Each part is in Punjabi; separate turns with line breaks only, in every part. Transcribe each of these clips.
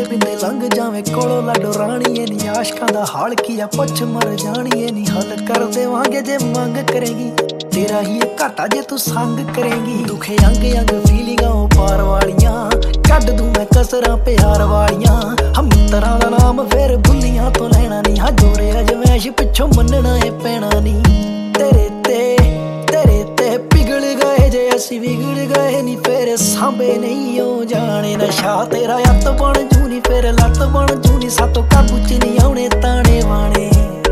ਪਿੰਦੇ ਲੰਘ ਜਾਵੇਂ ਕੋਲੋਂ ਲਾਡੋ ਰਾਣੀਏ ਨੀ ਆਸ਼ਕਾਂ ਦਾ ਹਾਲ ਕੀ ਆ ਪੁੱਛ ਮਰ ਜਾਣੀਏ ਨੀ ਹੱਲ ਕਰ ਦੇਵਾਂਗੇ ਜੇ ਮੰਗ ਕਰੇਗੀ ਤੇਰਾ ਹੀ ਘਾਟਾ ਜੇ ਤੂੰ ਸੰਗ ਕਰੇਗੀ ਦੁਖੇ ਅੰਗ ਅੰਗ ਫੀਲਿੰਗਾਂ ਉਹ ਪਾਰ ਵਾਲੀਆਂ ਕੱਢ ਦੂੰ ਮੈਂ ਕਸਰਾਂ ਪਿਆਰ ਵਾਲੀਆਂ ਹਮਤਰਾਂ ਦਾ ਨਾਮ ਫੇਰ ਭੁੱਲੀਆਂ ਤੋਂ ਲੈਣਾ ਨਹੀਂ ਹਾਂ ਜੋਰੇ ਅਜਮੈਸ਼ ਪਿੱਛੋਂ ਮੰਨਣਾ ਏ ਪੈਣਾ ਨਹੀਂ ਤੇਰੇ ਤੇ ਪਿਗਲ ਗਏ ਜੇ ਅਸੀਂ ਵਿਗੜ ਗਏ ਨੀ ਫੇਰ ਸਾਂਭੇ ਨਹੀਂ ਉਹ ਜਾਣੇ ਨਸ਼ਾ ਤੇਰਾ ਅੱਤ ਬਣ ਜੂ ਨੀ ਫੇਰ ਲੱਤ ਬਣ ਜੂ ਨੀ ਸਾਤੋਂ ਕਾਬੂ ਚ ਨਹੀਂ ਆਉਣੇ ਤਾਣੇ ਵਾਣੇ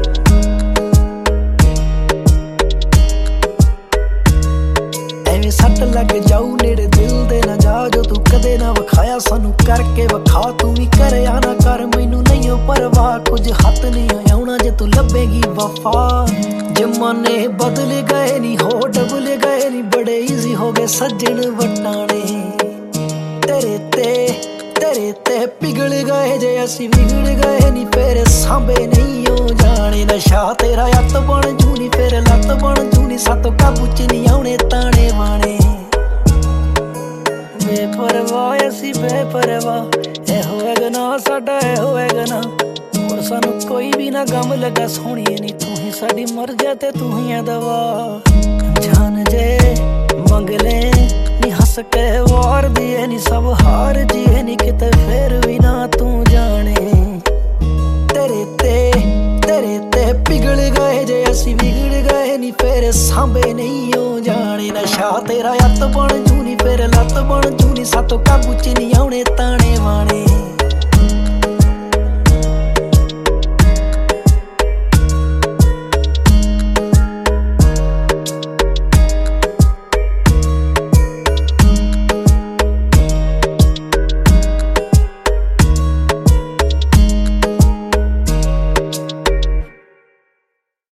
ਐਵੇਂ ਸੱਟ ਲੱਗ ਜਾਊ ਨੇੜੇ ਦਿਲ ਦੇ ਨਾ ਜਾ ਜੋ ਤੂੰ ਕਦੇ ਨਾ ਵਿਖਾਇਆ ਸਾਨੂੰ ਕਰਕੇ ਵਿਖਾ ਤੂੰ ਵੀ ਕਰਿਆ ਨਾ ਕਰ ਮੈਨੂੰ ਨਹੀਂ ਓ ਪਰਵਾਹ ਕੁਝ ਹੱਥ ਨਹੀਂ ਆਉਣਾ ਜੇ ਤੂੰ ਲੱਭੇਗੀ ਵਫਾ ਜਮਾਨੇ ਬਦਲ ਗਏ ਨੀ ਹੋ ਡਬਲ ਗਏ ਨੀ ਬੜੇ ਈਜ਼ੀ ਹੋ ਗਏ ਸੱਜਣ ਵਟਾਣੇ ਤੇਰੇ ਤੇ ਪਿਗਲ ਗਏ ਜੇ ਅਸੀਂ ਵਿਗੜ ਗਏ ਨੀ ਫੇਰ ਸਾਂਭੇ ਨਹੀਂ ਉਹ ਜਾਣੇ ਨਸ਼ਾ ਤੇਰਾ ਅੱਤ ਬਣ ਜੂ ਨੀ ਫੇਰ ਲੱਤ ਬਣ ਜੂ ਨੀ ਸਾਤੋਂ ਕਾਬੂ ਚ ਨਹੀਂ ਆਉਣੇ ਤਾਣੇ ਵਾਣੇ ਬੇਪਰਵਾਹ ਅਸੀਂ ਬੇਪਰਵਾਹ ਇਹੋ ਹੈ ਗਨਾਹ ਸਾਡਾ ਇਹੋ ਹੈ ਗਨਾਹ ਹੋਰ ਸਾਨੂੰ ਕੋਈ ਵੀ ਨਾ ਗਮ ਲੱਗਾ ਸੋਹਣੀਏ ਨੀ ਤੂੰ ਹੀ ਸਾਡੀ ਮਰਜ਼ੀ ਤੇ ਤੂੰ ਹੀ ਹੈ ਦਵਾ ਜਾਨ ਜੇ ਮੰਗ ਲੈ ਨੀ ਹੱਸ ਕੇ ਵਾਰ ਦੀਏ ਨੀ ਸਭ ਹਾਰ ਜੀਏ ਨੀ ਕਿਤੇ ਫੇਰ ਵੀ ਨਾ ਤੂੰ ਜਾਣੇ ਤੇਰੇ ਤੇ ਪਿਗਲ ਗਏ ਜੇ ਅਸੀਂ ਵਿਗੜ ਗਏ ਨੀ ਫੇਰ ਸਾਂਭੇ ਨਹੀਂ ਉਹ ਜਾਣੇ ਨਸ਼ਾ ਤੇਰਾ ਅੱਤ ਬਣ ਜੂ ਨੀ ਫੇਰ ਲੱਤ ਬਣ ਜੂ ਨੀ ਸਾਤੋਂ ਕਾਬੂ ਚ ਨਹੀਂ ਆਉਣੇ ਤਾਣੇ ਵਾਣੇ